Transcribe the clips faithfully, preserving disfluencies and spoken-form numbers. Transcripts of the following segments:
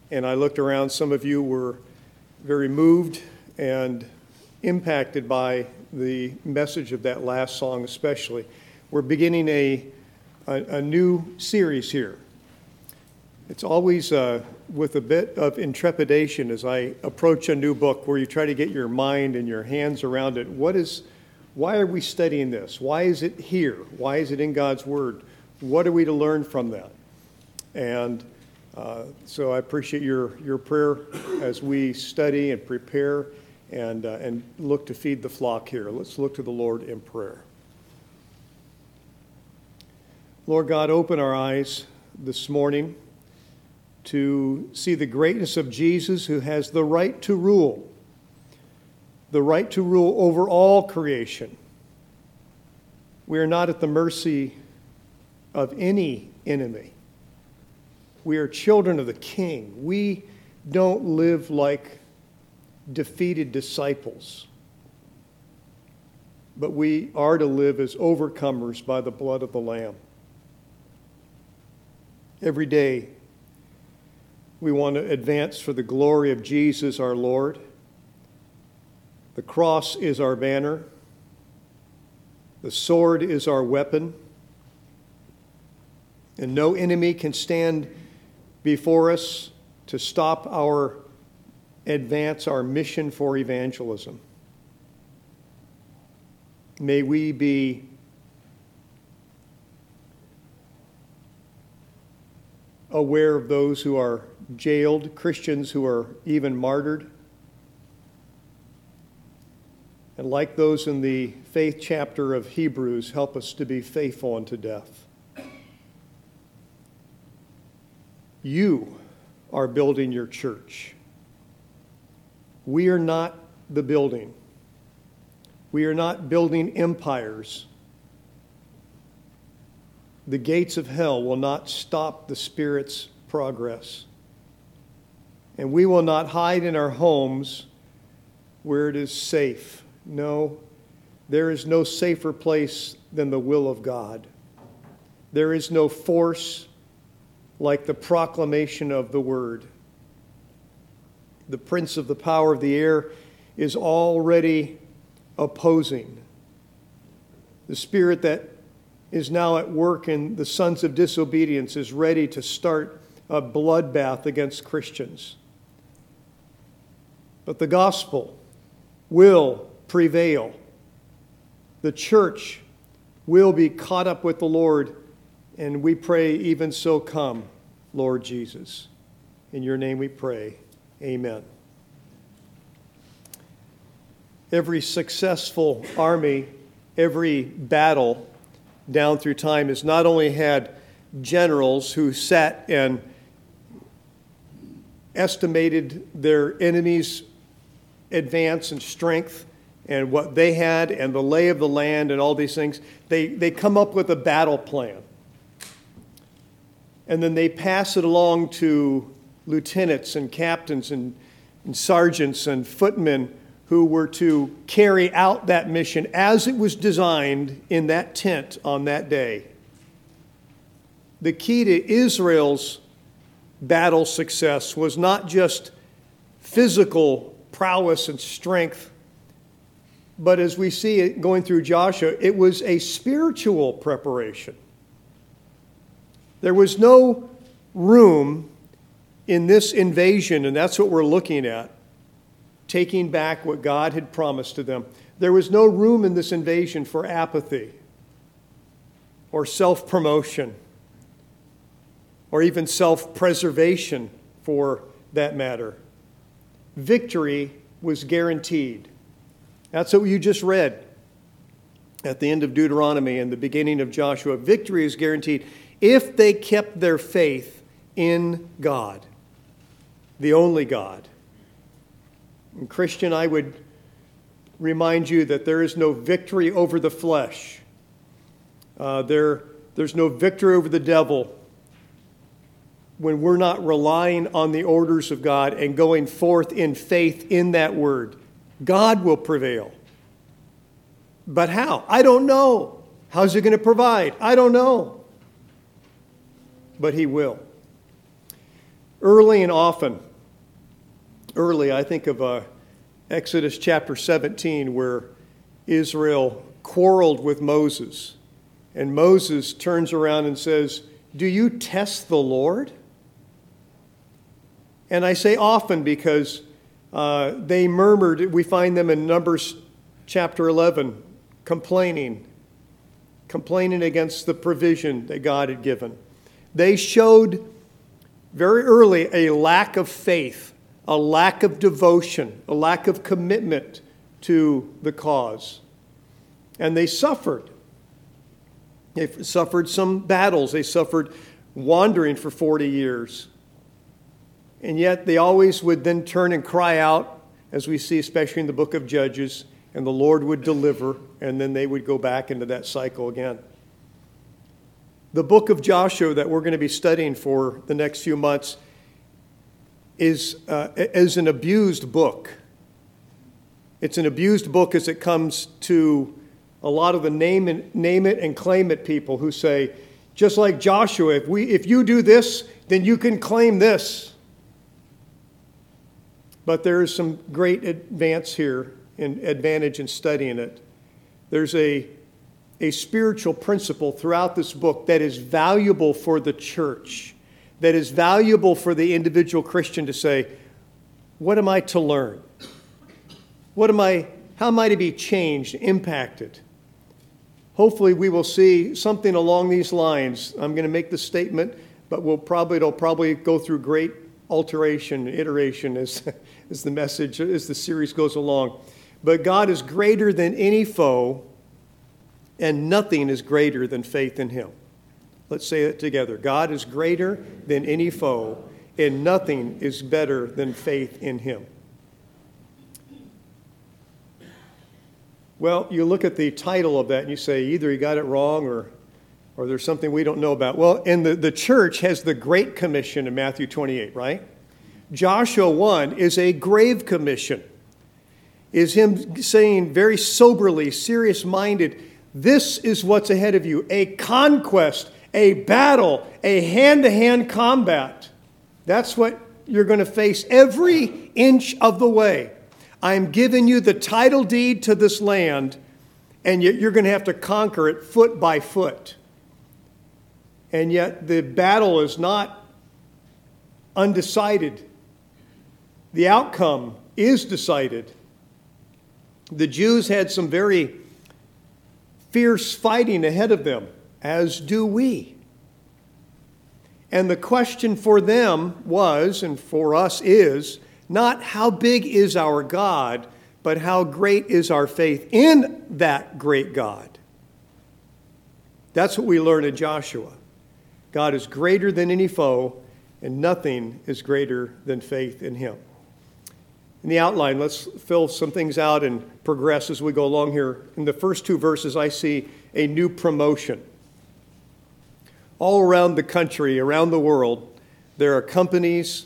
And I looked around, some of you were very moved and impacted by the message of that last song especially. We're beginning a, a, a new series here. It's always uh, with a bit of intrepidation as I approach a new book where you try to get your mind and your hands around it. What is, why are we studying this? Why is it here? Why is it in God's Word? What are we to learn from that? And uh, so I appreciate your, your prayer as we study and prepare and, uh, and look to feed the flock here. Let's look to the Lord in prayer. Lord God, open our eyes this morning to see the greatness of Jesus, who has the right to rule, the right to rule over all creation. We are not at the mercy of any enemy. We are children of the King. We don't live like defeated disciples, but we are to live as overcomers by the blood of the Lamb. Every day, we want to advance for the glory of Jesus our Lord. The cross is our banner. The sword is our weapon. And no enemy can stand before us to stop our advance, our mission for evangelism. May we be aware of those who are jailed, Christians who are even martyred. And like those in the faith chapter of Hebrews, help us to be faithful unto death. You are building your church. We are not the building. We are not building empires. The gates of hell will not stop the Spirit's progress. And we will not hide in our homes where it is safe. No, there is no safer place than the will of God. There is no force like the proclamation of the Word. The prince of the power of the air is already opposing. The spirit that is now at work in the sons of disobedience is ready to start a bloodbath against Christians. But the gospel will prevail. The church will be caught up with the Lord, and we pray, even so come, Lord Jesus. In your name we pray. Amen. Every successful army, every battle down through time has not only had generals who sat and estimated their enemies' advance and strength and what they had and the lay of the land and all these things. They, they come up with a battle plan. And then they pass it along to lieutenants and captains and, and sergeants and footmen who were to carry out that mission as it was designed in that tent on that day. The key to Israel's battle success was not just physical prowess and strength, but as we see it going through Joshua, it was a spiritual preparation. There was no room in this invasion, and that's what we're looking at, taking back what God had promised to them. There was no room in this invasion for apathy or self-promotion or even self-preservation for that matter. Victory was guaranteed. That's what you just read at the end of Deuteronomy and the beginning of Joshua. Victory is guaranteed if they kept their faith in God, the only God. And Christian, I would remind you that there is no victory over the flesh. Uh, there, there's no victory over the devil when we're not relying on the orders of God and going forth in faith in that word. God will prevail. But how? I don't know. How's he going to provide? I don't know. But he will. Early and often, early, I think of uh, Exodus chapter seventeen, where Israel quarreled with Moses. And Moses turns around and says, "Do you test the Lord?" And I say often because uh, they murmured. We find them in Numbers chapter eleven, complaining, complaining against the provision that God had given. They showed very early a lack of faith, a lack of devotion, a lack of commitment to the cause. And they suffered. They suffered some battles. They suffered wandering for forty years. And yet they always would then turn and cry out, as we see especially in the book of Judges, and the Lord would deliver, and then they would go back into that cycle again. The book of Joshua that we're going to be studying for the next few months is, uh, is an abused book. It's an abused book as it comes to a lot of the name, and, name it and claim it people who say, just like Joshua, if, we, if you do this, then you can claim this. But there is some great advance here and advantage in studying it. There's a, a spiritual principle throughout this book that is valuable for the church, that is valuable for the individual Christian to say, what am I to learn? What am I, how am I to be changed, impacted? Hopefully we will see something along these lines. I'm going to make the statement, but we'll probably, it'll probably go through great alteration, iteration as, as the message, as the series goes along. But God is greater than any foe, and nothing is greater than faith in him. Let's say it together. God is greater than any foe, and nothing is better than faith in him. Well, you look at the title of that and you say, either he got it wrong or, or there's something we don't know about. Well, and the, the church has the Great Commission in Matthew twenty-eight, right? Joshua one is a grave commission. Is him saying very soberly, serious-minded, this is what's ahead of you, a conquest, a battle, a hand-to-hand combat. That's what you're going to face every inch of the way. I'm giving you the title deed to this land, and yet you're going to have to conquer it foot by foot. And yet the battle is not undecided. The outcome is decided. The Jews had some very fierce fighting ahead of them, as do we. And the question for them was, and for us is, not how big is our God, but how great is our faith in that great God. That's what we learn in Joshua. God is greater than any foe, and nothing is greater than faith in him. In the outline, let's fill some things out and progress as we go along here. In the first two verses, I see a new promotion. All around the country, around the world, there are companies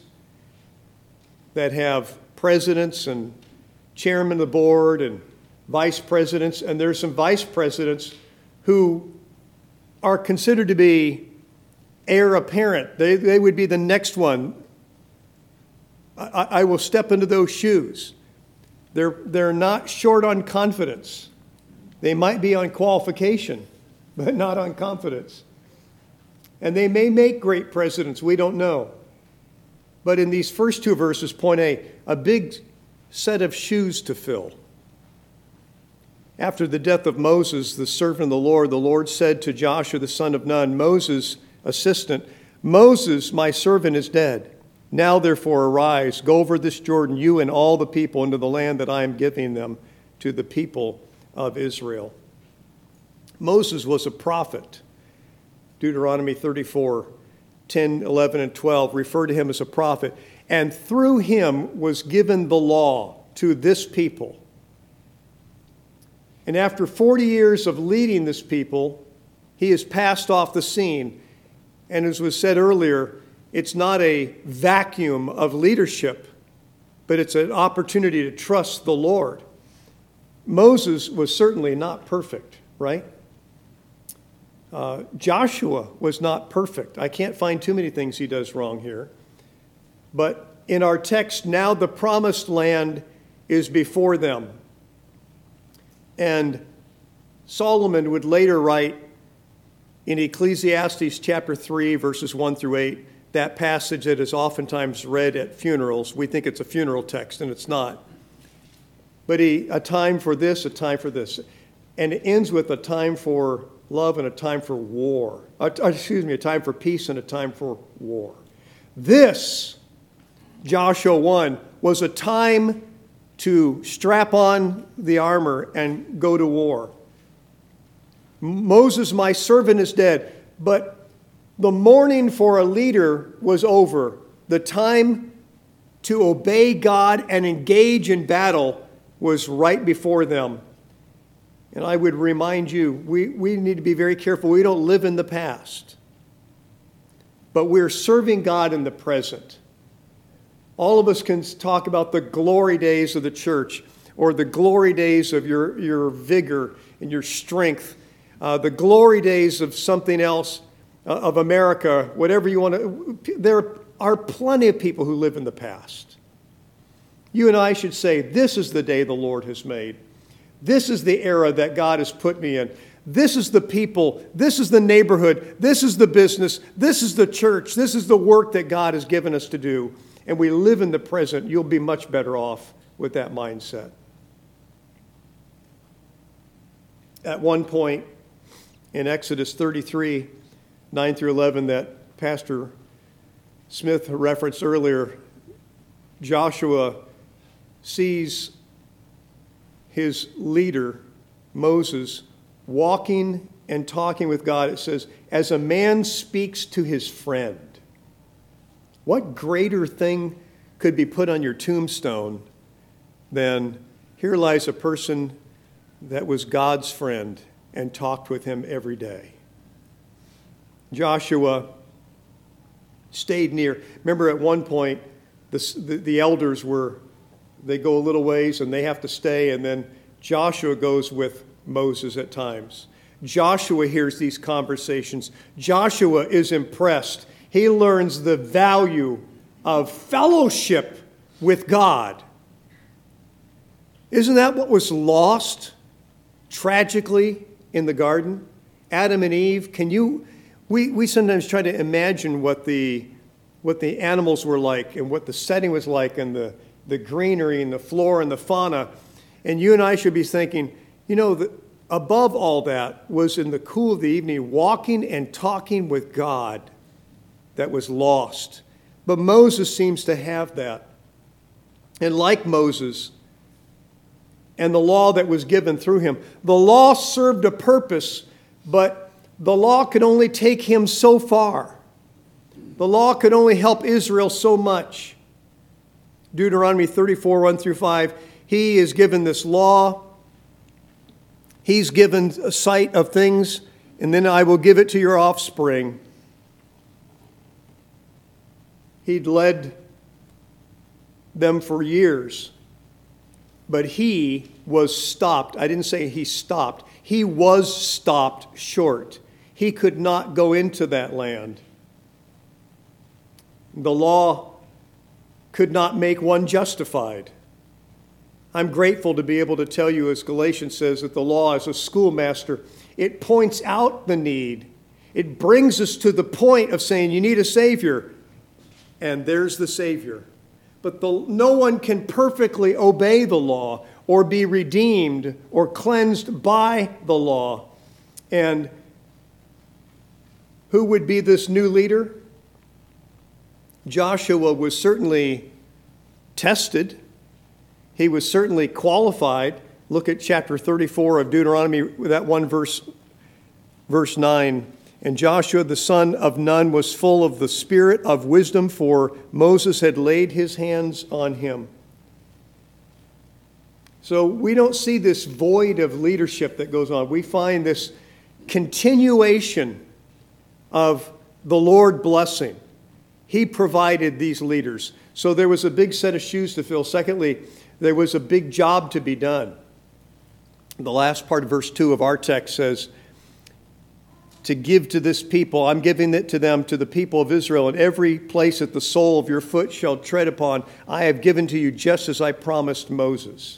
that have presidents and chairman of the board and vice presidents, and there's some vice presidents who are considered to be heir apparent. They, they would be the next one. I, I will step into those shoes. They're, they're not short on confidence. They might be on qualification, but not on confidence. And they may make great presidents, we don't know. But in these first two verses, point A, a big set of shoes to fill. After the death of Moses, the servant of the Lord, the Lord said to Joshua, the son of Nun, Moses' assistant, Moses, my servant, is dead. Now, therefore, arise, go over this Jordan, you and all the people, into the land that I am giving them to the people of Israel. Moses was a prophet. Deuteronomy thirty-four, ten, eleven, and twelve refer to him as a prophet. And through him was given the law to this people. And after forty years of leading this people, he has passed off the scene. And as was said earlier, it's not a vacuum of leadership, but it's an opportunity to trust the Lord. Moses was certainly not perfect, right? Uh, Joshua was not perfect. I can't find too many things he does wrong here. But in our text, now the promised land is before them. And Solomon would later write in Ecclesiastes chapter three, verses one through eight, that passage that is oftentimes read at funerals. We think it's a funeral text, and it's not. But he, a time for this, a time for this. And it ends with a time for love and a time for war. Uh, excuse me, a time for peace and a time for war. This, Joshua one, was a time to strap on the armor and go to war. Moses, my servant, is dead. But the mourning for a leader was over. The time to obey God and engage in battle was right before them. And I would remind you, we, we need to be very careful. We don't live in the past, but we're serving God in the present. All of us can talk about the glory days of the church, or the glory days of your, your vigor and your strength, uh, the glory days of something else, uh, of America, whatever you want to. There are plenty of people who live in the past. You and I should say, this is the day the Lord has made. This is the era that God has put me in. This is the people. This is the neighborhood. This is the business. This is the church. This is the work that God has given us to do. And we live in the present. You'll be much better off with that mindset. At one point in Exodus thirty-three, nine through eleven, that Pastor Smith referenced earlier, Joshua sees his leader, Moses, walking and talking with God. It says, as a man speaks to his friend. What greater thing could be put on your tombstone than, here lies a person that was God's friend and talked with him every day. Joshua stayed near. Remember at one point, the, the, the elders were, they go a little ways and they have to stay, and then Joshua goes with Moses at times. Joshua hears these conversations. Joshua is impressed. He learns the value of fellowship with God. Isn't that what was lost tragically in the garden? Adam and Eve, can you, we, we sometimes try to imagine what the, what the animals were like and what the setting was like and the, the greenery and the flora and the fauna. And you and I should be thinking, you know, the, above all that was in the cool of the evening, walking and talking with God that was lost. But Moses seems to have that. And like Moses and the law that was given through him, the law served a purpose, but the law could only take him so far. The law could only help Israel so much. Deuteronomy thirty-four, one through five, he is given this law. He's given a sight of things, and then I will give it to your offspring. He'd led them for years, but he was stopped. I didn't say he stopped. He was stopped short. He could not go into that land. The law could not make one justified. I'm grateful to be able to tell you, as Galatians says, that the law is a schoolmaster. It points out the need. It brings us to the point of saying you need a Savior. And there's the Savior. But the, no one can perfectly obey the law or be redeemed or cleansed by the law. And who would be this new leader? Joshua was certainly tested. He was certainly qualified. Look at chapter thirty-four of Deuteronomy, that one verse, verse nine. And Joshua the son of Nun was full of the spirit of wisdom, for Moses had laid his hands on him. So we don't see this void of leadership that goes on. We find this continuation of the Lord blessing. He provided these leaders. So there was a big set of shoes to fill. Secondly, there was a big job to be done. The last part of verse two of our text says, to give to this people. I'm giving it to them, to the people of Israel. And every place that the sole of your foot shall tread upon, I have given to you just as I promised Moses.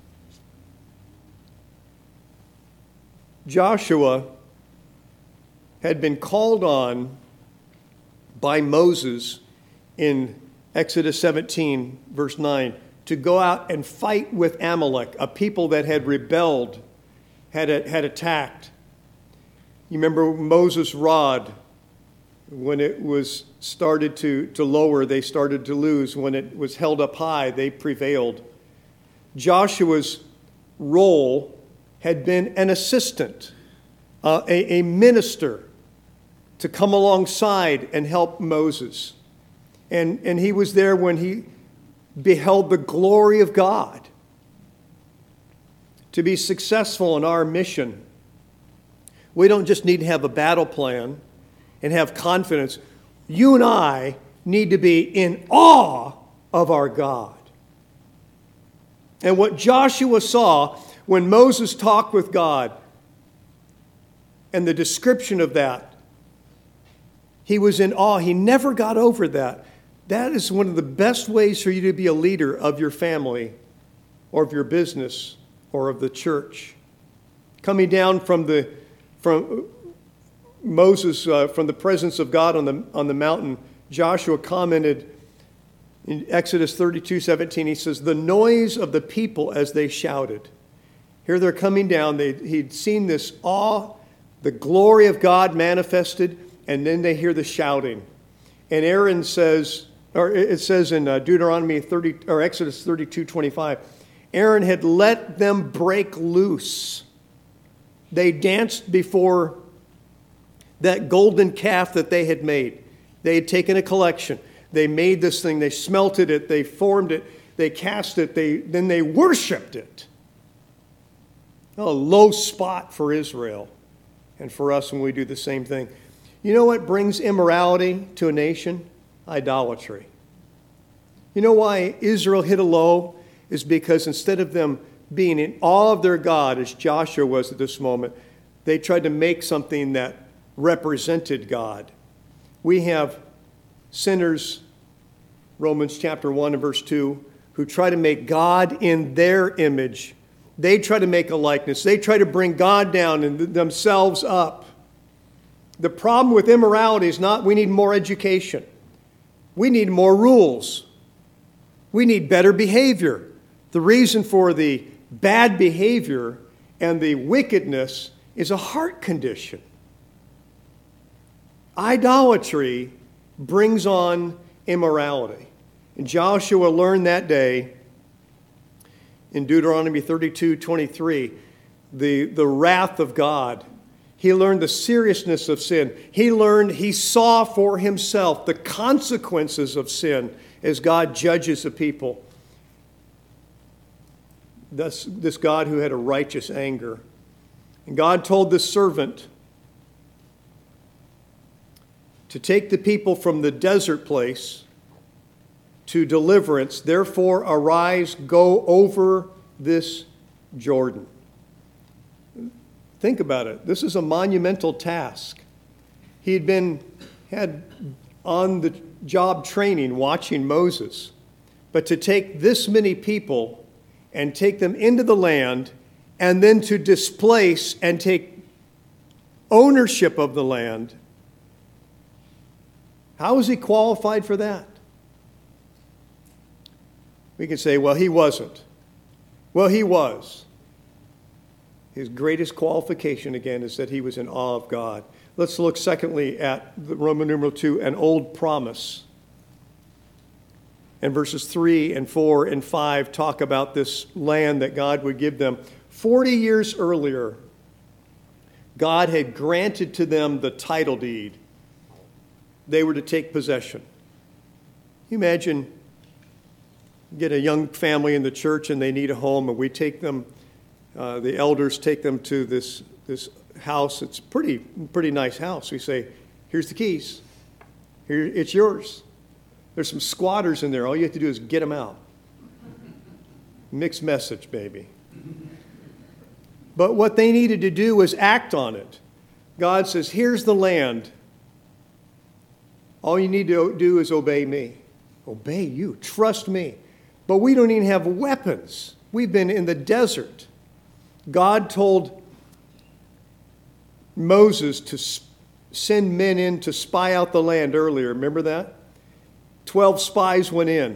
Joshua had been called on by Moses in Exodus seventeen, verse nine, to go out and fight with Amalek, a people that had rebelled, had, had attacked. You remember Moses' rod, when it was started to, to lower, they started to lose. When it was held up high, they prevailed. Joshua's role had been an assistant, uh, a, a minister, to come alongside and help Moses. And, and he was there when he beheld the glory of God. To be successful in our mission, we don't just need to have a battle plan and have confidence. You and I need to be in awe of our God. And what Joshua saw when Moses talked with God, and the description of that, he was in awe. He never got over that. That is one of the best ways for you to be a leader of your family or of your business or of the church. Coming down from the from Moses, uh, from the presence of God on the on the mountain, Joshua commented in Exodus thirty-two seventeen, he says, the noise of the people as they shouted. Here they're coming down. They, he'd seen this awe, the glory of God manifested, and then they hear the shouting. And Aaron says, or it says in uh, Deuteronomy thirty or Exodus thirty-two twenty-five, Aaron had let them break loose. They danced before that golden calf that they had made. They had taken a collection. They made this thing. They smelted it. They formed it. They cast it. They, then they worshiped it. A low spot for Israel and for us when we do the same thing. You know what brings immorality to a nation? Idolatry. You know why Israel hit a low? Is because instead of them being in awe of their God, as Joshua was at this moment, they tried to make something that represented God. We have sinners, Romans chapter one and verse two, who try to make God in their image. They try to make a likeness. They try to bring God down and themselves up. The problem with immorality is not we need more education. We need more rules. We need better behavior. The reason for the bad behavior and the wickedness is a heart condition. Idolatry brings on immorality. And Joshua learned that day in Deuteronomy thirty-two twenty-three, the, the wrath of God. He learned the seriousness of sin. He learned, he saw for himself the consequences of sin as God judges the people. This, this God who had a righteous anger. And God told this servant to take the people from the desert place to deliverance. Therefore, arise, go over this Jordan. Think about it. This is a monumental task. He had been had on the job training watching Moses. But to take this many people and take them into the land, and then to displace and take ownership of the land, how is he qualified for that? We can say, well, he wasn't. Well, he was. His greatest qualification, again, is that he was in awe of God. Let's look, secondly, at the Roman numeral two, an old promise. And verses three and four and five talk about this land that God would give them. Forty years earlier, God had granted to them the title deed. They were to take possession. Can you imagine, get a young family in the church and they need a home, and we take them, uh, the elders take them to this, this house. It's a pretty, pretty nice house. We say, here's the keys. Here, it's yours. There's some squatters in there. All you have to do is get them out. Mixed message, baby. But what they needed to do was act on it. God says, here's the land. All you need to do is obey me. Obey you. Trust me. But we don't even have weapons. We've been in the desert. God told Moses to send men in to spy out the land earlier. Remember that? Twelve spies went in.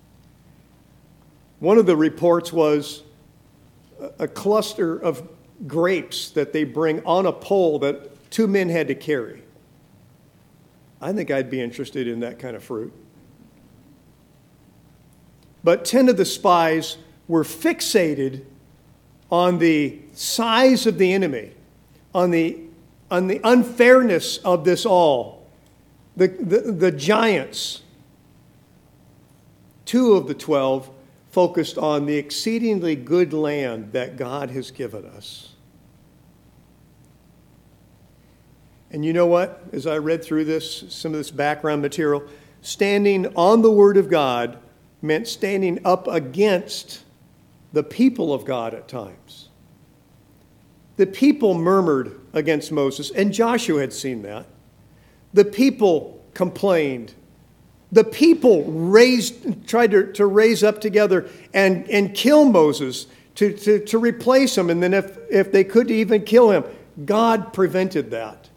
One of the reports was a cluster of grapes that they bring on a pole that two men had to carry. I think I'd be interested in that kind of fruit. But ten of the spies were fixated on the size of the enemy, on the, on the unfairness of this all, the, the, the giants. Two of the twelve focused on the exceedingly good land that God has given us. And you know what? As I read through this, some of this background material, standing on the Word of God meant standing up against the people of God at times. The people murmured against Moses, and Joshua had seen that. The people complained. The people raised, tried to, to raise up together and, and kill Moses, to, to, to replace him. And then if, if they could even kill him, God prevented that.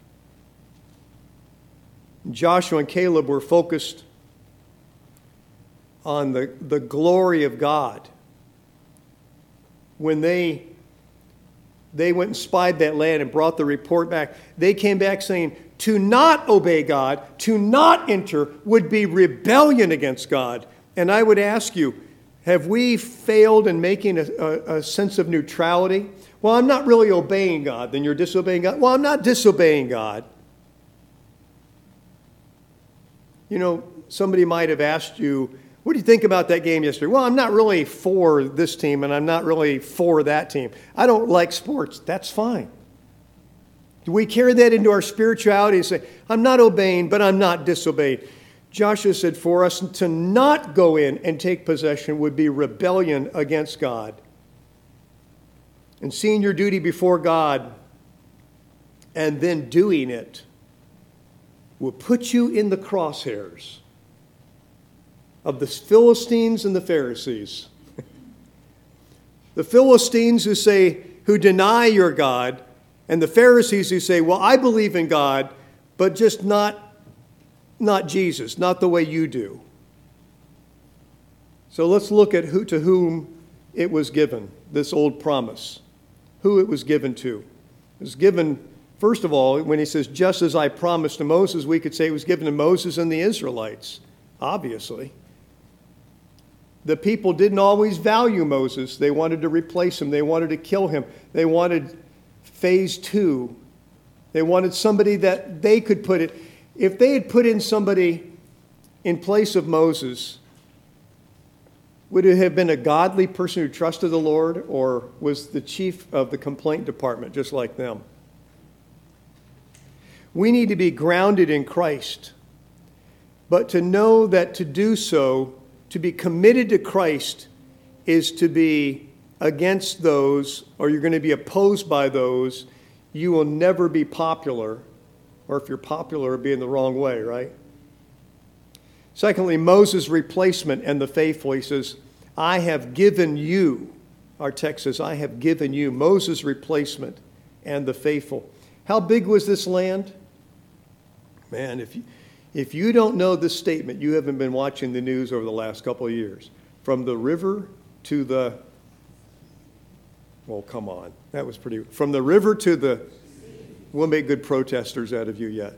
Joshua and Caleb were focused on the, the glory of God. When they, they went and spied that land and brought the report back, they came back saying, to not obey God, to not enter, would be rebellion against God. And I would ask you, have we failed in making a, a, a sense of neutrality? Well, I'm not really obeying God. Then you're disobeying God. Well, I'm not disobeying God. You know, somebody might have asked you, what do you think about that game yesterday? Well, I'm not really for this team, and I'm not really for that team. I don't like sports. That's fine. Do we carry that into our spirituality and say, I'm not obeying, but I'm not disobeying? Joshua said for us to not go in and take possession would be rebellion against God. And seeing your duty before God and then doing it will put you in the crosshairs of the Philistines and the Pharisees. The Philistines who say, who deny your God, and the Pharisees who say, well, I believe in God, but just not, not Jesus, not the way you do. So let's look at who to whom it was given, this old promise, who it was given to. It was given, first of all, when he says, just as I promised to Moses, we could say it was given to Moses and the Israelites, obviously. The people didn't always value Moses. They wanted to replace him. They wanted to kill him. They wanted phase two. They wanted somebody that they could put it. If they had put in somebody in place of Moses, would it have been a godly person who trusted the Lord, or was the chief of the complaint department just like them? We need to be grounded in Christ, but to know that to do so, to be committed to Christ, is to be against those, or you're going to be opposed by those. You will never be popular, or if you're popular, it'll be in the wrong way, right? Secondly, Moses' replacement and the faithful. He says, I have given you, our text says, I have given you, Moses' replacement and the faithful. How big was this land? Man, if you, if you don't know this statement, you haven't been watching the news over the last couple of years. From the river to the Well, come on. That was pretty... From the river to the... We'll make good protesters out of you yet.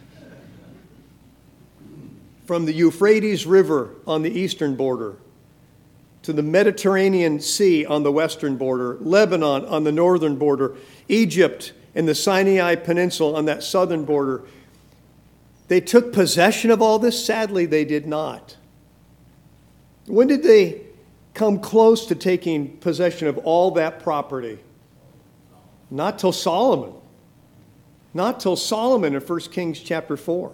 From the Euphrates River on the eastern border to the Mediterranean Sea on the western border, Lebanon on the northern border, Egypt and the Sinai Peninsula on that southern border. They took possession of all this? Sadly, they did not. When did they come close to taking possession of all that property? Not till Solomon. Not till Solomon in First Kings chapter four.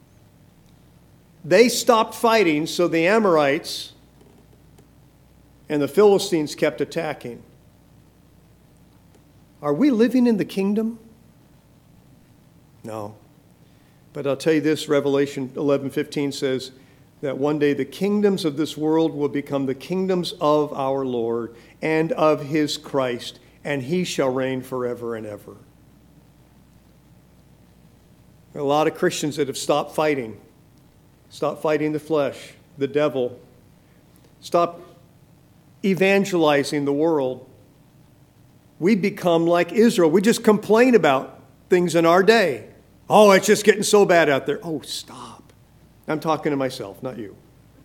They stopped fighting, so the Amorites and the Philistines kept attacking. Are we living in the kingdom? No. But I'll tell you this, Revelation eleven fifteen says that one day the kingdoms of this world will become the kingdoms of our Lord and of his Christ, and he shall reign forever and ever. There are a lot of Christians that have stopped fighting, stopped fighting the flesh, the devil, stopped evangelizing the world. We become like Israel. We just complain about things in our day. Oh, it's just getting so bad out there. Oh, stop. I'm talking to myself, not you.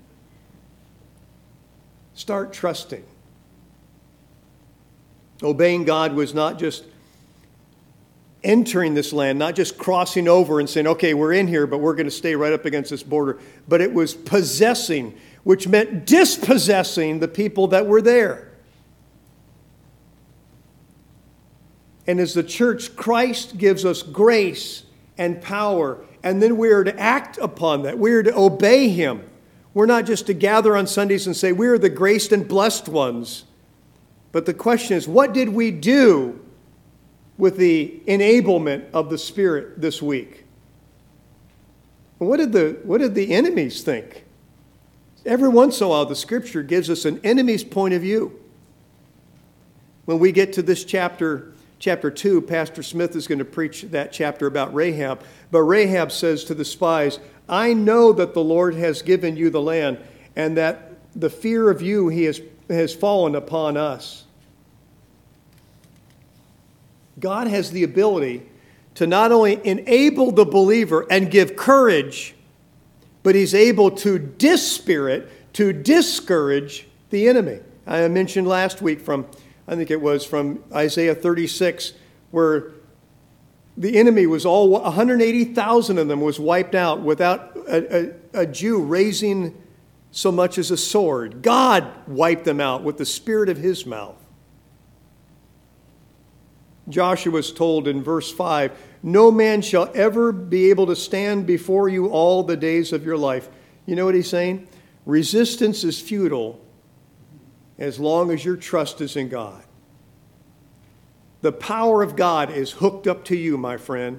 Start trusting. Obeying God was not just entering this land, not just crossing over and saying, okay, we're in here, but we're going to stay right up against this border. But it was possessing, which meant dispossessing the people that were there. And as the church, Christ gives us grace and power, and then we are to act upon that. We are to obey him. We're not just to gather on Sundays and say, we are the graced and blessed ones. But the question is, what did we do with the enablement of the Spirit this week? What did the, what did the enemies think? Every once in a while, the Scripture gives us an enemy's point of view. When we get to this chapter, chapter two, Pastor Smith is going to preach that chapter about Rahab. But Rahab says to the spies, I know that the Lord has given you the land, and that the fear of you he has, has fallen upon us. God has the ability to not only enable the believer and give courage, but he's able to dispirit, to discourage the enemy. I mentioned last week from, I think it was from Isaiah thirty-six, where the enemy was all, one hundred eighty thousand of them was wiped out without a, a, a Jew raising so much as a sword. God wiped them out with the spirit of his mouth. Joshua was told in verse five, no man shall ever be able to stand before you all the days of your life. You know what he's saying? Resistance is futile as long as your trust is in God. The power of God is hooked up to you, my friend.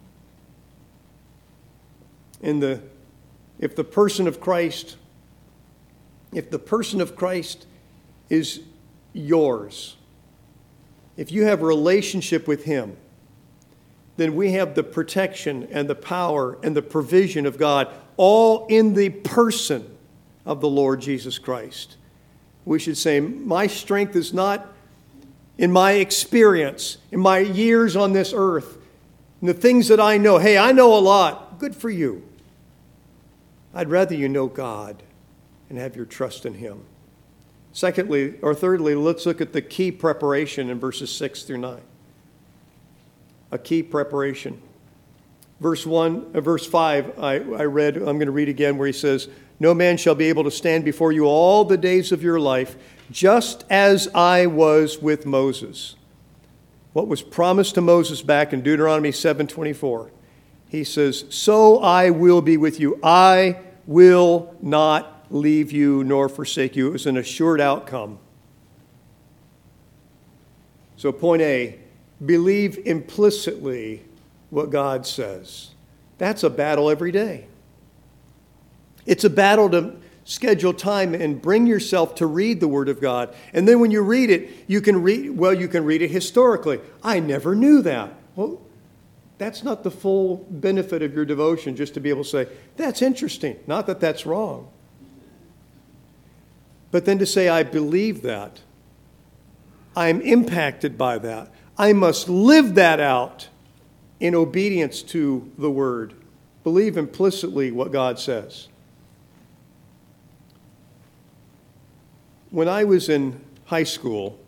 In the, if the person of Christ, if the person of Christ is yours, if you have a relationship with him, then we have the protection and the power and the provision of God all in the person of the Lord Jesus Christ. We should say, my strength is not in my experience, in my years on this earth, in the things that I know. Hey, I know a lot. Good for you. I'd rather you know God and have your trust in him. Secondly, or thirdly, let's look at the key preparation in verses six through nine. A key preparation. Verse one, uh, verse five, I, I read, I'm going to read again, where he says, no man shall be able to stand before you all the days of your life, just as I was with Moses. What was promised to Moses back in Deuteronomy seven twenty-four. He says, so I will be with you. I will not leave you nor forsake you. It was an assured outcome. So point A, believe implicitly what God says. That's a battle every day. It's a battle to schedule time and bring yourself to read the Word of God. And then when you read it, you can read, well, you can read it historically. I never knew that. Well, that's not the full benefit of your devotion, just to be able to say, that's interesting. Not that that's wrong. But then to say, I believe that. I am impacted by that. I must live that out in obedience to the Word. Believe implicitly what God says. When I was in high school,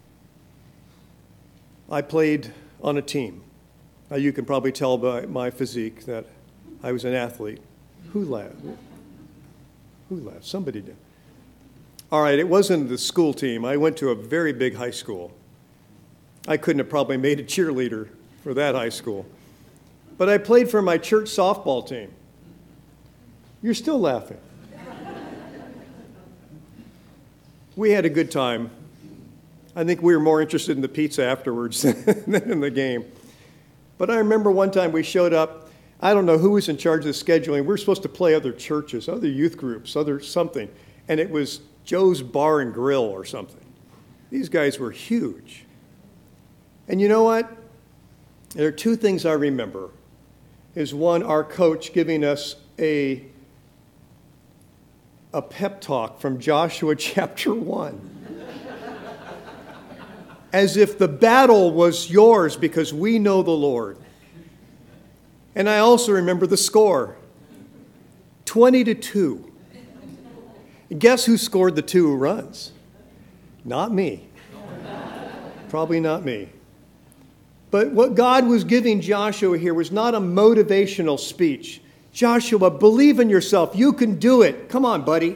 I played on a team. Now, you can probably tell by my physique that I was an athlete. Who laughed? Who laughed? Somebody did. All right, it wasn't the school team. I went to a very big high school. I couldn't have probably made a cheerleader for that high school. But I played for my church softball team. You're still laughing. We had a good time. I think we were more interested in the pizza afterwards than in the game. But I remember one time we showed up. I don't know who was in charge of the scheduling. We were supposed to play other churches, other youth groups, other something. And it was Joe's Bar and Grill or something. These guys were huge. And you know what? There are two things I remember. Is one, our coach giving us a, a pep talk from Joshua chapter one. As if the battle was yours because we know the Lord. And I also remember the score, twenty to two. Guess who scored the two runs? Not me. Probably not me. But what God was giving Joshua here was not a motivational speech. Joshua, believe in yourself. You can do it. Come on, buddy.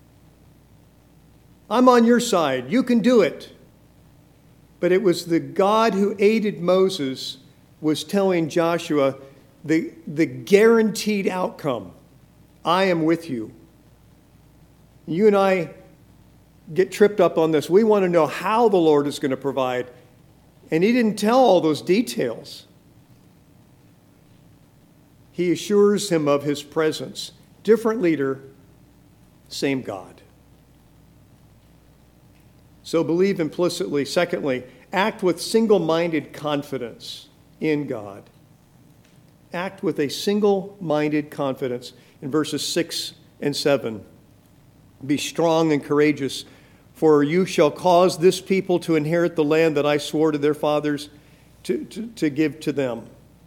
I'm on your side. You can do it. But it was the God who aided Moses was telling Joshua the, the guaranteed outcome. I am with you. You and I get tripped up on this. We want to know how the Lord is going to provide. And he didn't tell all those details. He assures him of his presence. Different leader, same God. So believe implicitly. Secondly, act with single-minded confidence in God. Act with a single-minded confidence in verses six and seven. Be strong and courageous, for you shall cause this people to inherit the land that I swore to their fathers to, to, to give to them.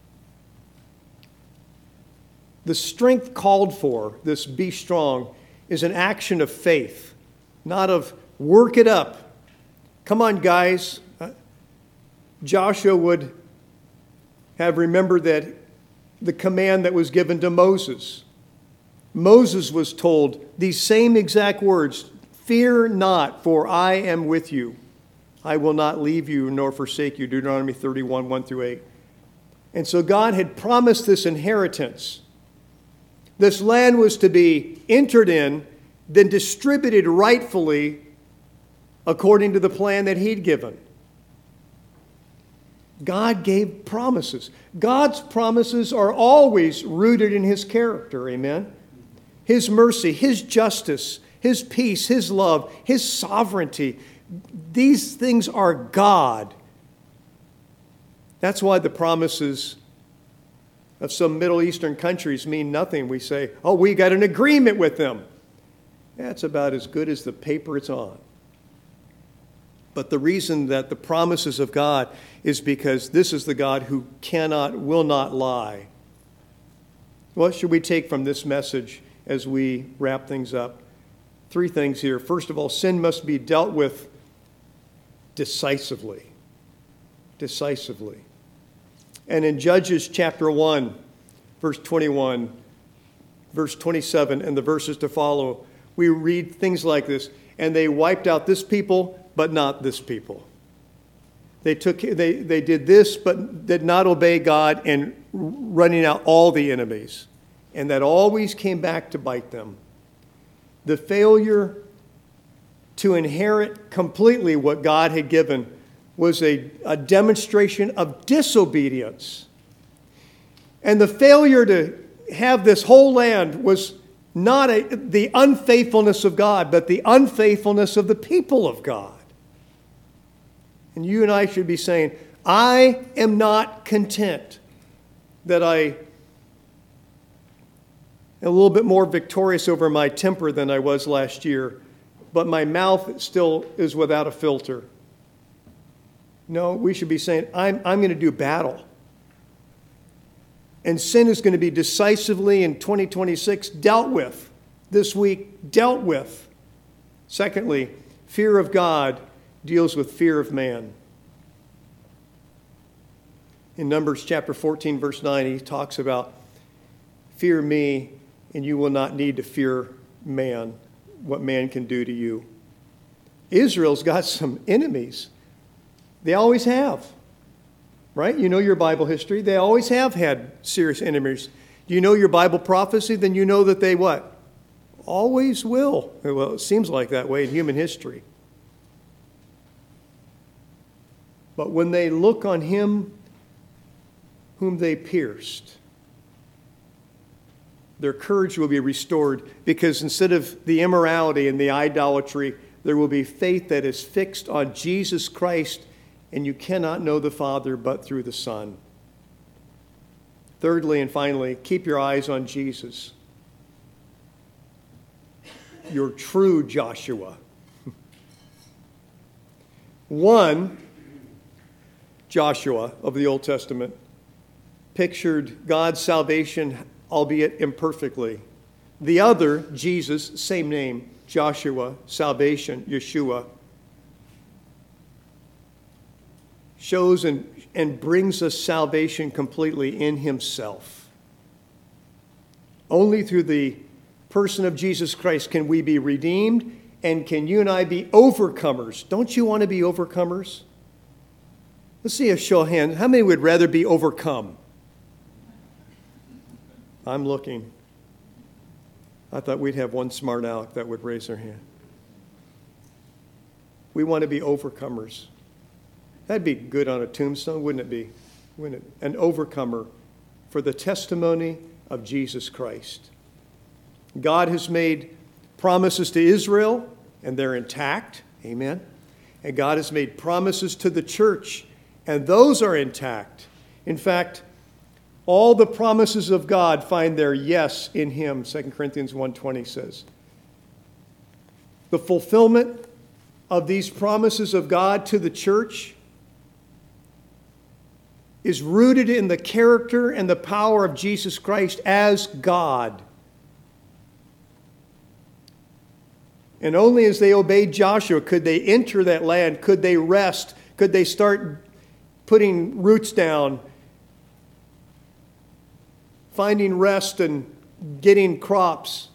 The strength called for, this be strong, is an action of faith, not of work it up. Come on, guys. Joshua would have remembered that the command that was given to Moses. Moses was told these same exact words, fear not, for I am with you. I will not leave you nor forsake you, Deuteronomy thirty-one, one through eight. And so God had promised this inheritance. This land was to be entered in, then distributed rightfully according to the plan that he'd given. God gave promises. God's promises are always rooted in his character, amen? His mercy, his justice, his peace, his love, his sovereignty. These things are God. That's why the promises of some Middle Eastern countries mean nothing. We say, oh, we got an agreement with them. That's about as good as the paper it's on. But the reason that the promises of God is because this is the God who cannot, will not lie. What should we take from this message as we wrap things up? Three things here. First of all, sin must be dealt with decisively. Decisively. And in Judges chapter one, verse twenty-one, verse twenty-seven, and the verses to follow, we read things like this. And they wiped out this people, but not this people. They took, they, they did this, but did not obey God and running out all the enemies. And that always came back to bite them. The failure to inherit completely what God had given was a, a demonstration of disobedience. And the failure to have this whole land was not a, the unfaithfulness of God, but the unfaithfulness of the people of God. And you and I should be saying, I am not content that I am a little bit more victorious over my temper than I was last year, but my mouth still is without a filter. No, we should be saying, I'm, I'm going to do battle. And sin is going to be decisively in twenty twenty-six dealt with, this week dealt with. Secondly, fear of God deals with fear of man. In Numbers chapter fourteen, verse nine, he talks about, fear me, and you will not need to fear man, what man can do to you. Israel's got some enemies. They always have. Right? You know your Bible history. They always have had serious enemies. Do you know your Bible prophecy? Then you know that they what? Always will. Well, it seems like that way in human history. But when they look on him whom they pierced. Their courage will be restored because instead of the immorality and the idolatry, there will be faith that is fixed on Jesus Christ, and you cannot know the Father but through the Son. Thirdly and finally, keep your eyes on Jesus, your true Joshua. One Joshua of the Old Testament pictured God's salvation, albeit imperfectly. The other, Jesus, same name, Joshua, salvation, Yeshua, shows and, and brings us salvation completely in himself. Only through the person of Jesus Christ can we be redeemed, and can you and I be overcomers. Don't you want to be overcomers? Let's see a show of hands. How many would rather be overcome? I'm looking. I thought we'd have one smart aleck that would raise their hand. We want to be overcomers. That'd be good on a tombstone, wouldn't it be? Wouldn't it? An overcomer for the testimony of Jesus Christ. God has made promises to Israel, and they're intact. Amen. And God has made promises to the church, and those are intact. In fact, all the promises of God find their yes in him, Second Corinthians one twenty says. The fulfillment of these promises of God to the church is rooted in the character and the power of Jesus Christ as God. And only as they obeyed Joshua could they enter that land, could they rest, could they start putting roots down, finding rest and getting crops.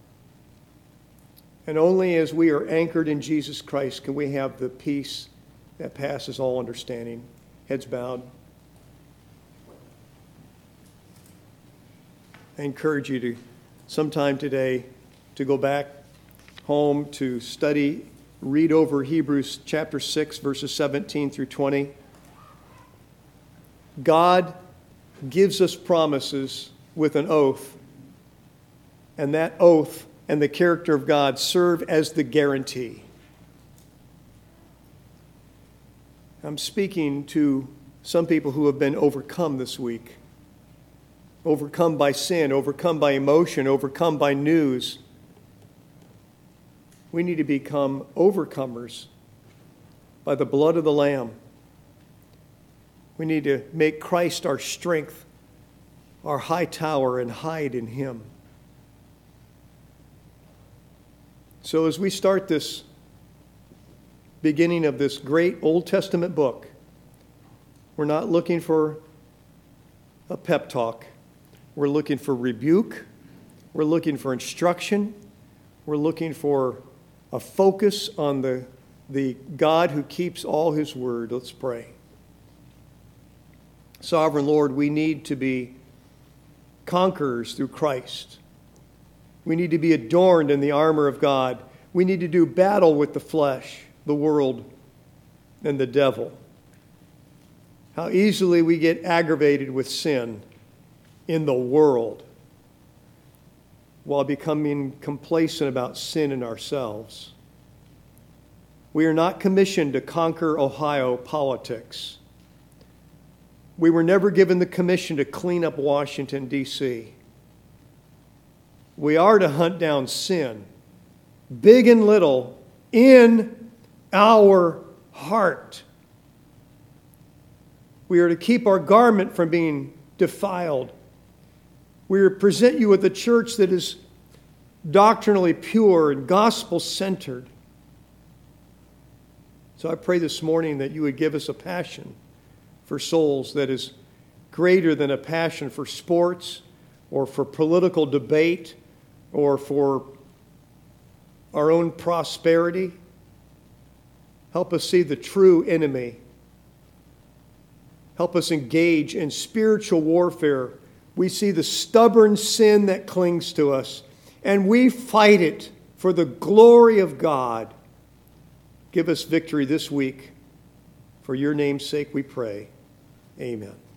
And only as we are anchored in Jesus Christ can we have the peace that passes all understanding. Heads bowed. I encourage you to sometime today to go back home to study, read over Hebrews chapter six, verses seventeen through twenty. God gives us promises with an oath, and that oath and the character of God serve as the guarantee. I'm speaking to some people who have been overcome this week, overcome by sin, overcome by emotion, overcome by news. We need to become overcomers by the blood of the Lamb. We need to make Christ our strength, our high tower, and hide in him. So as we start this beginning of this great Old Testament book, we're not looking for a pep talk. We're looking for rebuke. We're looking for instruction. We're looking for a focus on the, the God who keeps all his word. Let's pray. Sovereign Lord, we need to be conquerors through Christ. We need to be adorned in the armor of God. We need to do battle with the flesh, the world, and the devil. How easily we get aggravated with sin in the world while becoming complacent about sin in ourselves. We are not commissioned to conquer Ohio politics. We were never given the commission to clean up Washington, D C We are to hunt down sin, big and little, in our heart. We are to keep our garment from being defiled. We are to present you with a church that is doctrinally pure and gospel-centered. So I pray this morning that you would give us a passion for souls that is greater than a passion for sports or for political debate or for our own prosperity. Help us see the true enemy. Help us engage in spiritual warfare. We see the stubborn sin that clings to us, and we fight it for the glory of God. Give us victory this week. For your name's sake we pray. Amen.